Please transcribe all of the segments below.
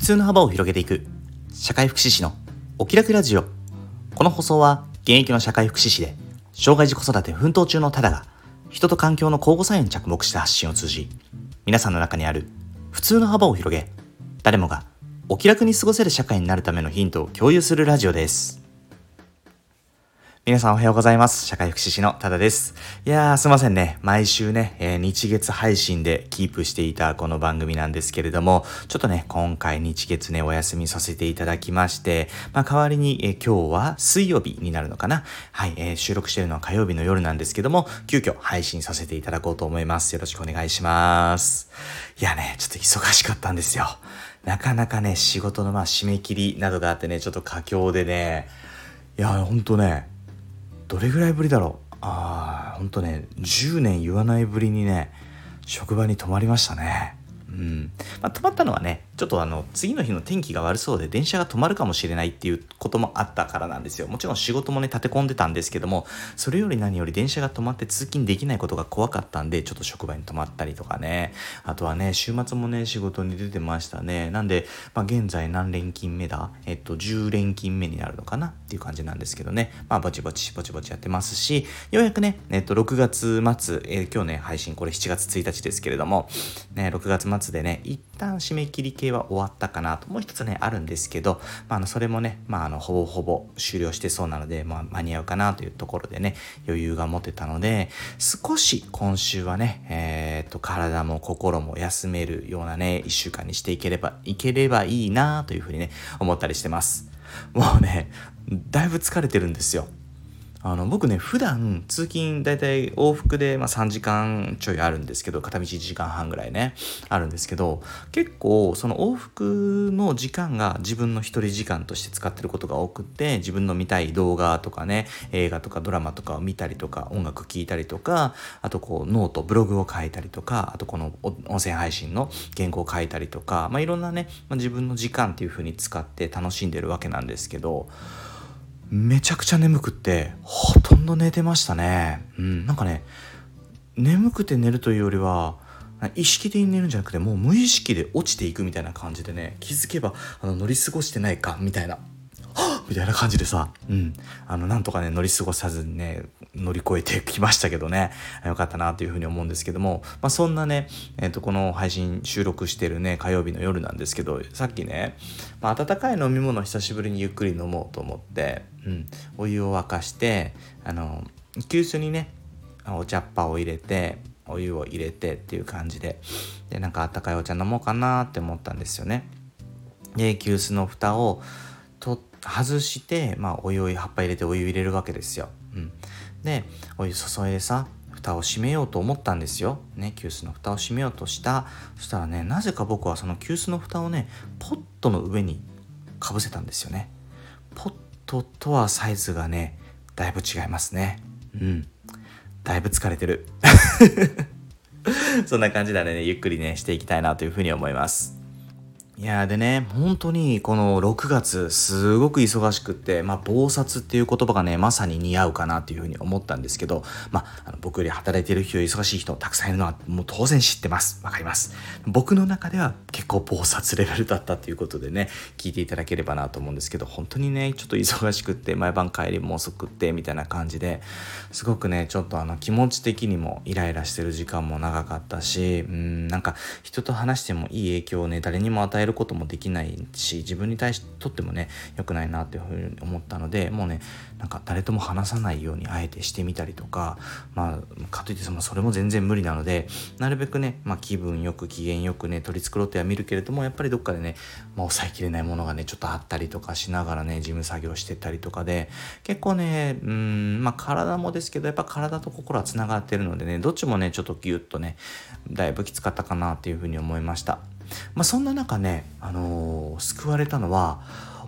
通の幅を広げていく社会福祉士のお気楽ラジオ。この放送は現役の社会福祉士で障害児子育て奮闘中のタダが人と環境の交互作用に着目した発信を通じ、皆さんの中にある普通の幅を広げ、誰もがお気楽に過ごせる社会になるためのヒントを共有するラジオです。皆さんおはようございます。社会福祉士のタダです。すいませんね。毎週ね、日月配信でキープしていたこの番組なんですけれども、ちょっとね、今回日月ね、お休みさせていただきまして、代わりに、今日は水曜日になるのかな。はい、収録しているのは火曜日の夜なんですけども、急遽配信させていただこうと思います。よろしくお願いします。ちょっと忙しかったんですよ。なかなかね、仕事の締め切りなどがあってね、ちょっと佳境でね、ほんとね、どれぐらいぶりだろう。ほんとね、10年言わないぶりにね、職場に泊まりましたね。泊まったのはね、ちょっと次の日の天気が悪そうで電車が止まるかもしれないっていうこともあったからなんですよ。もちろん仕事もね立て込んでたんですけども、それより何より電車が止まって通勤できないことが怖かったんで、ちょっと職場に泊まったりとかね。あとはね、週末もね仕事に出てましたね。なんで現在何連勤目だ10連勤目になるのかなっていう感じなんですけどね。ぼちぼちやってますし、ようやくね6月末、今日ね配信これ7月1日ですけれどもね、6月末でね一旦締め切り系は終わったかなと。もう一つねあるんですけど、それもねほぼほぼ終了してそうなので、間に合うかなというところでね余裕が持てたので、少し今週はね体も心も休めるようなね1週間にしていければいいなというふうにね思ったりしてます。もうねだいぶ疲れてるんですよ。僕ね普段通勤だいたい往復で3時間ちょいあるんですけど、片道1時間半ぐらいねあるんですけど、結構その往復の時間が自分の一人時間として使ってることが多くて、自分の見たい動画とかね、映画とかドラマとかを見たりとか、音楽聴いたりとか、あとノートブログを書いたりとか、あとこの音声配信の原稿を書いたりとか、いろんなね、自分の時間っていう風に使って楽しんでるわけなんですけど、めちゃくちゃ眠くってほとんど寝てましたね。眠くて寝るというよりは意識的に寝るんじゃなくて、もう無意識で落ちていくみたいな感じでね、気づけば乗り過ごしてないかみたいなみたいな感じでさ、なんとかね乗り過ごさずにね乗り越えてきましたけどね、よかったなというふうに思うんですけども、そんなねこの配信収録してるね火曜日の夜なんですけど、さっきね、温かい飲み物を久しぶりにゆっくり飲もうと思って、お湯を沸かして急須にねお茶っ葉を入れてお湯を入れてっていう感じで、温かいお茶飲もうかなって思ったんですよね。で急須の蓋を外して、お湯を葉っぱ入れてお湯入れるわけですよ。でお湯注いでさ、蓋を閉めようと思ったんですよね。急須の蓋を閉めようとした。そしたらね、なぜか僕はその急須の蓋をねポットの上にかぶせたんですよね。ポットとはサイズがねだいぶ違いますね。だいぶ疲れてるそんな感じなのでね、ゆっくりねしていきたいなというふうに思います。でね、本当にこの6月すごく忙しくって、忙殺っていう言葉がねまさに似合うかなっていうふうに思ったんですけど、僕より働いてる人、忙しい人たくさんいるのはもう当然知ってます。わかります。僕の中では結構忙殺レベルだったっていうことでね、聞いていただければなと思うんですけど、本当にねちょっと忙しくって、毎晩帰りも遅くってみたいな感じで、すごくねちょっと気持ち的にもイライラしてる時間も長かったし、人と話してもいい影響をね誰にも与えることもできないし、自分にとってもね良くないなというふうに思ったので、もうね誰とも話さないようにあえてしてみたりとか、かといってそれも全然無理なので、なるべくね、気分よく機嫌よくね取り繕っては見るけれども、やっぱりどっかでね、抑えきれないものがねちょっとあったりとかしながらね事務作業してたりとかで、結構ね体もですけど、やっぱ体と心はつながってるのでね、どっちもねちょっとギュッとねだいぶきつかったかなっていうふうに思いました。そんな中ね、救われたのは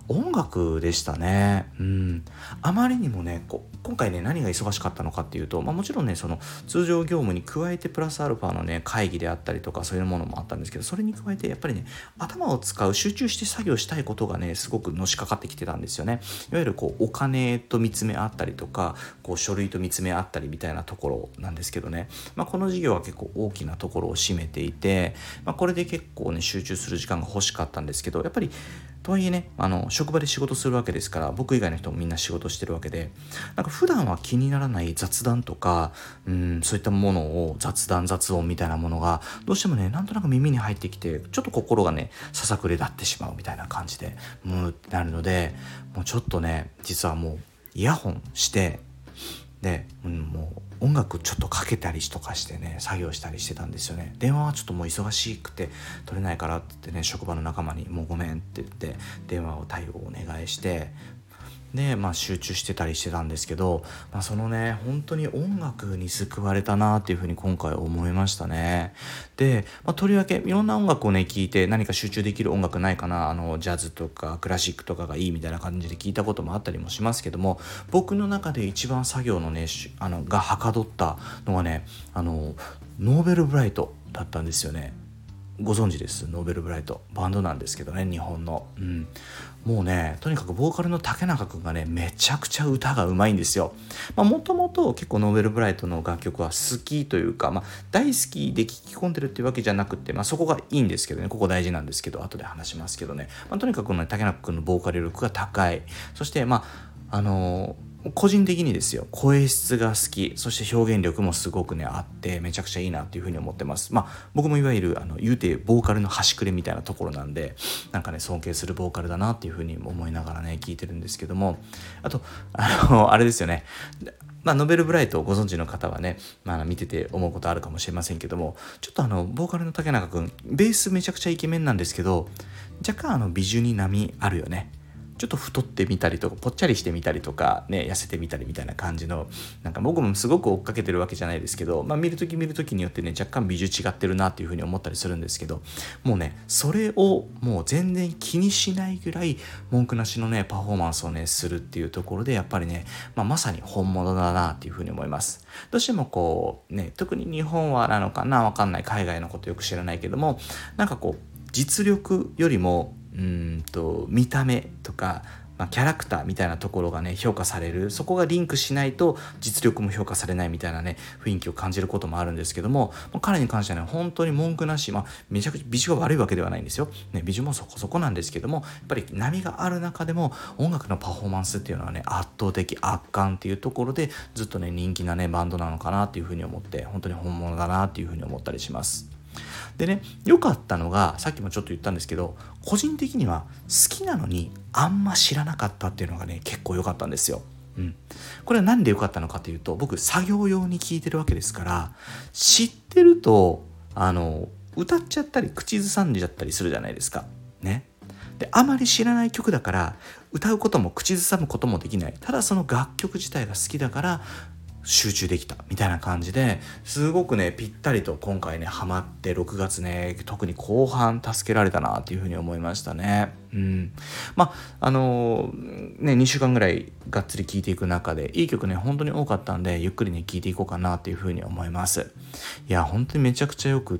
音楽でしたね。あまりにもね今回ね何が忙しかったのかっていうと、もちろんねその通常業務に加えてプラスアルファのね会議であったりとかそういうものもあったんですけど、それに加えてやっぱりね頭を使う集中して作業したいことがねすごくのしかかってきてたんですよね。いわゆるお金と見つめ合ったりとか書類と見つめ合ったりみたいなところなんですけどね、この事業は結構大きなところを占めていて、これで結構ね集中する時間が欲しかったんですけど、やっぱりとはいえね職場で仕事するわけですから、僕以外の人もみんな仕事してるわけで、普段は気にならない雑談とかそういったものを雑音みたいなものがどうしてもねなんとなく耳に入ってきて、ちょっと心がねささくれ立ってしまうみたいな感じでなるので、もうちょっとね実はもうイヤホンしてで、もう音楽ちょっとかけたりとかしてね作業したりしてたんですよね。電話はちょっともう忙しくて取れないからって言ってね、職場の仲間にもうごめんって言って電話を対応お願いしてで、集中してたりしてたんですけど、そのね本当に音楽に救われたなっていうふうに今回思いましたね。で、とりわけいろんな音楽をね聴いて何か集中できる音楽ないかな、ジャズとかクラシックとかがいいみたいな感じで聞いたこともあったりもしますけども、僕の中で一番作業のねがはかどったのはねノーベルブライトだったんですよね。ご存知です？ノーベルブライトバンドなんですけどね、日本の。もうねとにかくボーカルの竹中くんがねめちゃくちゃ歌がうまいんですよ。もともと結構ノーベルブライトの楽曲は好きというか、大好きで聴き込んでるっていうわけじゃなくて、そこがいいんですけどね、ここ大事なんですけど後で話しますけどね、とにかくね竹中くんのボーカル力が高い。そして個人的にですよ、声質が好き、そして表現力もすごくねあってめちゃくちゃいいなっていうふうに思ってます。僕もいわゆる言うてボーカルの端くれみたいなところなんで、なんかね尊敬するボーカルだなっていうふうに思いながらね聞いてるんですけども、あとあれですよね、ノーベルブライトをご存知の方はね、見てて思うことあるかもしれませんけども、ちょっとボーカルの竹中くんベースめちゃくちゃイケメンなんですけど、若干美女に波あるよね。ちょっと太ってみたりとかぽっちゃりしてみたりとかね、痩せてみたりみたいな感じの、なんか僕もすごく追っかけてるわけじゃないですけど、見るときによってね若干美女違ってるなっていうふうに思ったりするんですけど、もうねそれをもう全然気にしないぐらい文句なしのねパフォーマンスをねするっていうところで、やっぱりね、まさに本物だなっていうふうに思います。どうしても特に日本はなのかな、わかんない、海外のことよく知らないけども、なんか実力よりも見た目とか、キャラクターみたいなところがね評価される、そこがリンクしないと実力も評価されないみたいなね雰囲気を感じることもあるんですけども、彼に関してはね本当に文句なし、めちゃくちゃ美女が悪いわけではないんですよ、美女もそこそこなんですけども、やっぱり波がある中でも音楽のパフォーマンスっていうのはね圧倒的圧巻っていうところでずっとね人気なねバンドなのかなっていうふうに思って、本当に本物だなっていうふうに思ったりします。でね、良かったのがさっきもちょっと言ったんですけど、個人的には好きなのにあんま知らなかったっていうのがね結構良かったんですよ。これは何で良かったのかというと、僕作業用に聴いてるわけですから、知ってると歌っちゃったり口ずさんじゃったりするじゃないですかね。であまり知らない曲だから歌うことも口ずさむこともできない、ただその楽曲自体が好きだから集中できたみたいな感じで、すごくねぴったりと今回ねハマって、6月ね特に後半助けられたなっていうふうに思いましたね。2週間ぐらいがっつり聴いていく中でいい曲ね本当に多かったんで、ゆっくりね聴いていこうかなっていうふうに思います。いや本当にめちゃくちゃよくって、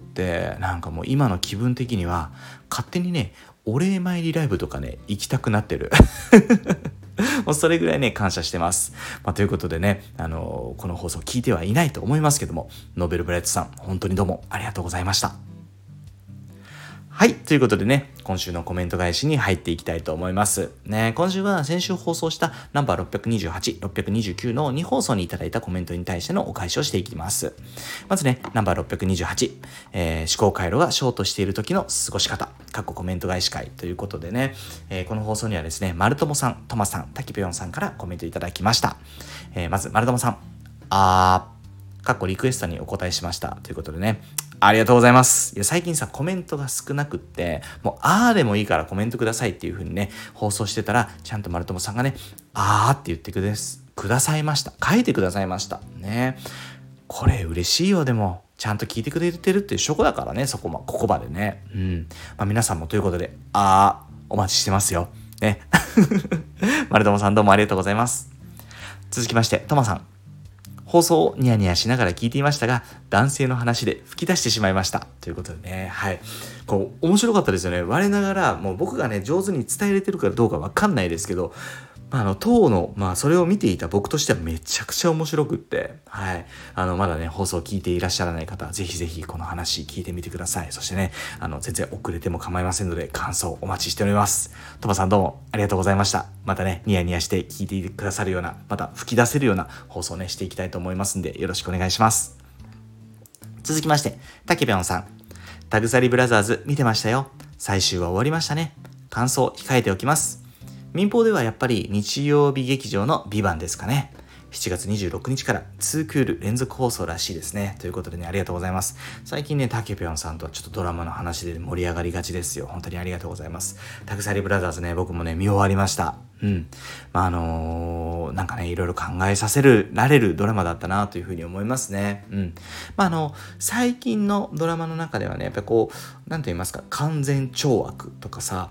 なんかもう今の気分的には勝手にねお礼参りライブとかね行きたくなってるもうそれぐらいね感謝してます。ということでね、この放送聞いてはいないと思いますけども、ノーベルブライトさん本当にどうもありがとうございました。はい。ということでね、今週のコメント返しに入っていきたいと思います。ね、今週は先週放送したナンバー628、629の2放送にいただいたコメントに対してのお返しをしていきます。まずね、ナンバー628、思考回路がショートしている時の過ごし方、コメント返し会ということでね、この放送にはですね、丸友さん、トマさん、タキピョンさんからコメントいただきました。まず、丸友さん、リクエストにお答えしましたということでね、ありがとうございます。いや最近さコメントが少なくって、もうでもいいからコメントくださいっていう風にね放送してたら、ちゃんと丸友さんがねって言ってくださいました。書いてくださいましたね。これ嬉しいよ。でもちゃんと聞いてくれてるっていう証拠だからね、ここまでね。皆さんもということでお待ちしてますよ。 ね。丸友さんどうもありがとうございます。続きまして、トマさん。放送をニヤニヤしながら聞いていましたが、男性の話で吹き出してしまいました。ということでね、はい。面白かったですよね。我ながら、もう僕がね、上手に伝えれてるかどうかわかんないですけど、当の、それを見ていた僕としてはめちゃくちゃ面白くって、はい。まだね、放送を聞いていらっしゃらない方は、ぜひぜひこの話聞いてみてください。そしてね、全然遅れても構いませんので、感想お待ちしております。トマさんどうもありがとうございました。またね、ニヤニヤして聞いてくださるような、また吹き出せるような放送をね、していきたいと思いますんで、よろしくお願いします。続きまして、たけぴょんさん。タグサリブラザーズ見てましたよ。最終は終わりましたね。感想控えておきます。民放ではやっぱり日曜日劇場のビバンですかね。7月26日から2クール連続放送らしいですね。ということでね、ありがとうございます。最近ね、たけぴょんさんとはちょっとドラマの話で盛り上がりがちですよ。本当にありがとうございます。タグサリブラザーズね、僕もね、見終わりました。うん。なんかね、いろいろ考えさせられるドラマだったなというふうに思いますね。うん。最近のドラマの中ではね、やっぱなんと言いますか、完全懲悪とかさ、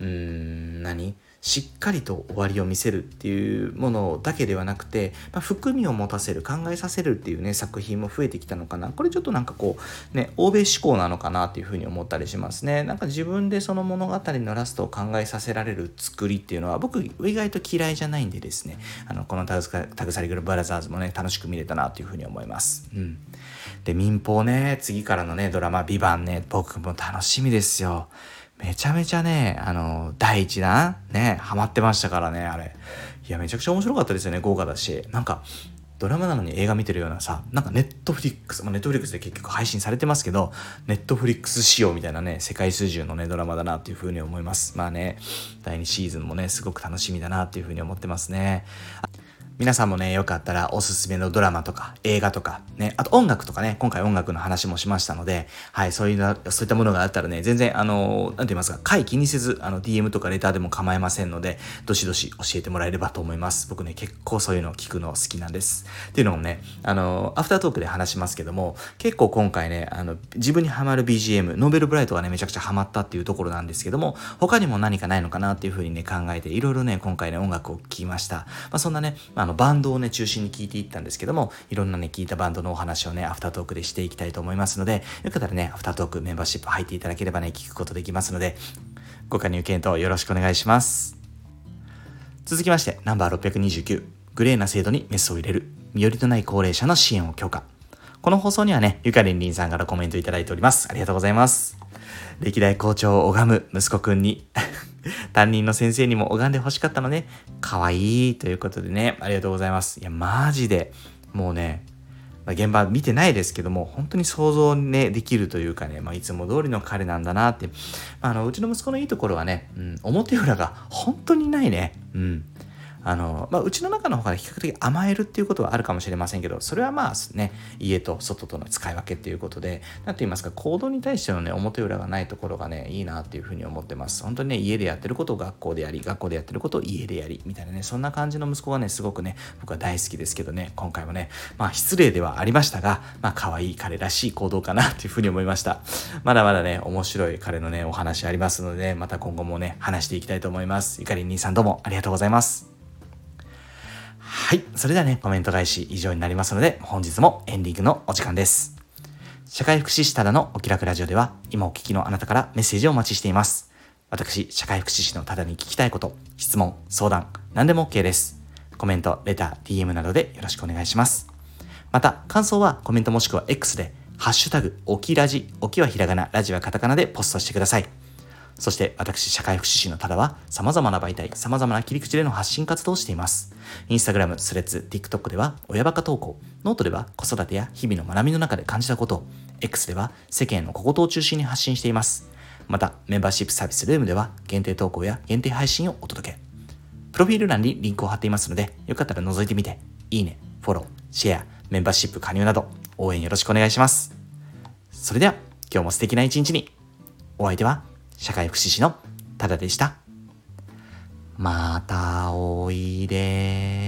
しっかりと終わりを見せるっていうものだけではなくて、含みを持たせる、考えさせるっていうね、作品も増えてきたのかな。これちょっとなんか欧米志向なのかなっていうふうに思ったりしますね。なんか自分でその物語のラストを考えさせられる作りっていうのは僕意外と嫌いじゃないんでですね、このタグサリブラザーズもね、楽しく見れたなというふうに思います。うん。で、民放ね、次からのね、ドラマ、ビバンね、僕も楽しみですよ。めちゃめちゃね、第一弾ね、ハマってましたからね、あれ。いや、めちゃくちゃ面白かったですよね、豪華だし。なんか、ドラマなのに映画見てるようなさ、なんかネットフリックスで結局配信されてますけど、ネットフリックス仕様みたいなね、世界水準のね、ドラマだなっていうふうに思います。第2シーズンもね、すごく楽しみだなっていうふうに思ってますね。皆さんもね、よかったらおすすめのドラマとか映画とかね、あと音楽とかね、今回音楽の話もしましたので、はい、そういったものがあったらね、全然なんて言いますか、回気にせず、DM とかレターでも構いませんので、どしどし教えてもらえればと思います。僕ね、結構そういうのを聞くの好きなんです。っていうのもね、アフタートークで話しますけども、結構今回ね、自分にハマる BGM、ノーベルブライトがね、めちゃくちゃハマったっていうところなんですけども、他にも何かないのかなっていうふうにね、考えて、いろいろね、今回ね、音楽を聴きました。そんなね、バンドをね、中心に聴いていったんですけども、いろんなね、聴いたバンドのお話をね、アフタートークでしていきたいと思いますので、よかったらね、アフタートークメンバーシップ入っていただければね、聞くことできますので、ご加入検討よろしくお願いします。続きまして、ナンバー629、グレーな制度にメスを入れる、身寄りのない高齢者の支援を強化。この放送にはね、ゆかりんりんさんからコメントいただいております。ありがとうございます。歴代校長を拝む息子くんに担任の先生にも拝んで欲しかったのね。かわいいということでね、ありがとうございます。いや、マジで、もうね、現場見てないですけども、本当に想像ね、できるというかね、いつも通りの彼なんだなって。うちの息子のいいところはね、表裏が本当にないね。うちの中の方が比較的甘えるっていうことはあるかもしれませんけど、それはね、家と外との使い分けっていうことで、なんて言いますか、行動に対してのね、表裏がないところがね、いいなっていうふうに思ってます。本当にね、家でやってることを学校でやり、学校でやってることを家でやり、みたいなね、そんな感じの息子がね、すごくね、僕は大好きですけどね、今回もね、失礼ではありましたが、可愛い彼らしい行動かなっていうふうに思いました。まだまだね、面白い彼のね、お話ありますので、また今後もね、話していきたいと思います。ゆかりん兄さんどうもありがとうございます。はい。それではね、コメント返し以上になりますので、本日もエンディングのお時間です。社会福祉士ただのお気楽ラジオでは、今お聞きのあなたからメッセージをお待ちしています。私、社会福祉士のただに聞きたいこと、質問、相談、何でも OK です。コメント、レター、DM などでよろしくお願いします。また、感想はコメントもしくは X で、ハッシュタグ、おきラジ、おきはひらがな、ラジはカタカナでポストしてください。そして私、社会福祉士のただは様々な媒体、様々な切り口での発信活動をしています。インスタグラム、スレッズ、TikTok では親バカ投稿、ノートでは子育てや日々の学びの中で感じたことを、X では世間の小言を中心に発信しています。また、メンバーシップサービスルームでは限定投稿や限定配信をお届け。プロフィール欄にリンクを貼っていますので、よかったら覗いてみて、いいね、フォロー、シェア、メンバーシップ加入など応援よろしくお願いします。それでは、今日も素敵な一日に。お相手は社会福祉士のただでした。またおいで。